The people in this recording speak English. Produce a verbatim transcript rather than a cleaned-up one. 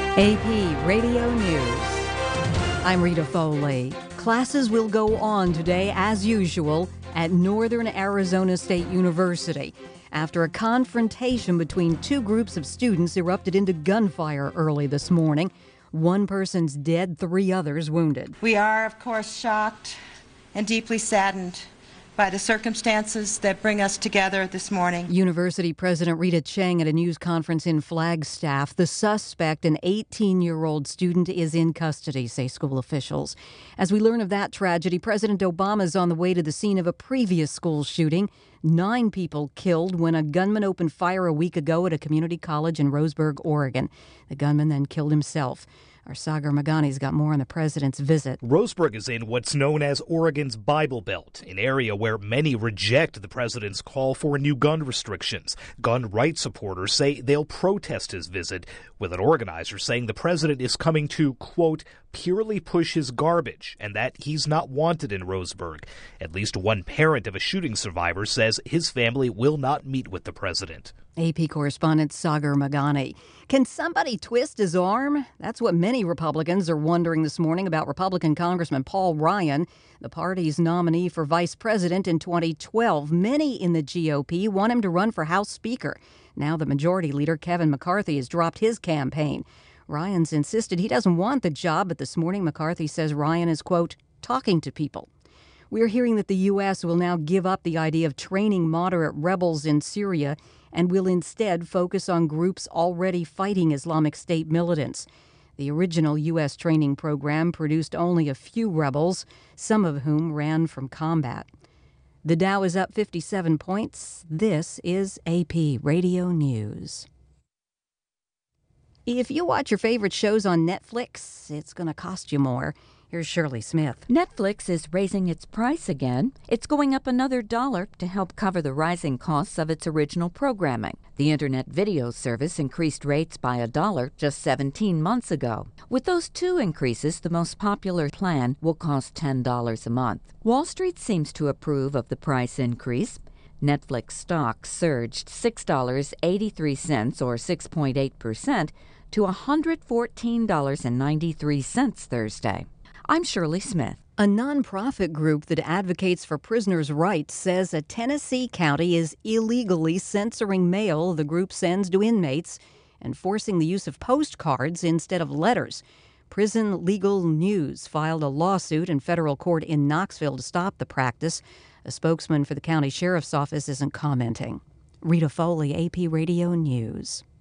A P Radio News. I'm Rita Foley. Classes will go on today as usual at Northern Arizona State University after a confrontation between two groups of students erupted into gunfire early this morning. One person's dead, three others wounded. We are, of course, shocked and deeply saddened by the circumstances that bring us together this morning. University President Rita Cheng at a news conference in Flagstaff. The suspect, an eighteen-year-old student, is in custody, say school officials. As we learn of that tragedy, President Obama is on the way to the scene of a previous school shooting. Nine people killed when a gunman opened fire a week ago at a community college in Roseburg, Oregon. The gunman then killed himself. Our Sagar Magani's got more on the president's visit. Roseburg is in what's known as Oregon's Bible Belt, an area where many reject the president's call for new gun restrictions. Gun rights supporters say they'll protest his visit, with an organizer saying the president is coming to, quote, purely push his garbage, and that he's not wanted in Roseburg. At least one parent of a shooting survivor says his family will not meet with the president. A P correspondent Sagar Magani. Can somebody twist his arm? That's what many Republicans are wondering this morning about Republican Congressman Paul Ryan, the party's nominee for vice president in twenty twelve. Many in the G O P want him to run for House Speaker. Now the majority leader, Kevin McCarthy, has dropped his campaign. Ryan's insisted he doesn't want the job, but this morning McCarthy says Ryan is, quote, talking to people. We're hearing that the U S will now give up the idea of training moderate rebels in Syria and will instead focus on groups already fighting Islamic State militants. The original U S training program produced only a few rebels, some of whom ran from combat. The Dow is up fifty-seven points. This is A P Radio News. If you watch your favorite shows on Netflix, it's going to cost you more. Here's Shirley Smith. Netflix is raising its price again. It's going up another dollar to help cover the rising costs of its original programming. The internet video service increased rates by a dollar just seventeen months ago. With those two increases, the most popular plan will cost ten dollars a month. Wall Street seems to approve of the price increase. Netflix stock surged six dollars and eighty-three cents or six point eight percent to one hundred fourteen dollars and ninety-three cents Thursday. I'm Shirley Smith. A nonprofit group that advocates for prisoners' rights says a Tennessee county is illegally censoring mail the group sends to inmates and forcing the use of postcards instead of letters. Prison Legal News filed a lawsuit in federal court in Knoxville to stop the practice. A spokesman for the county sheriff's office isn't commenting. Rita Foley, A P Radio News.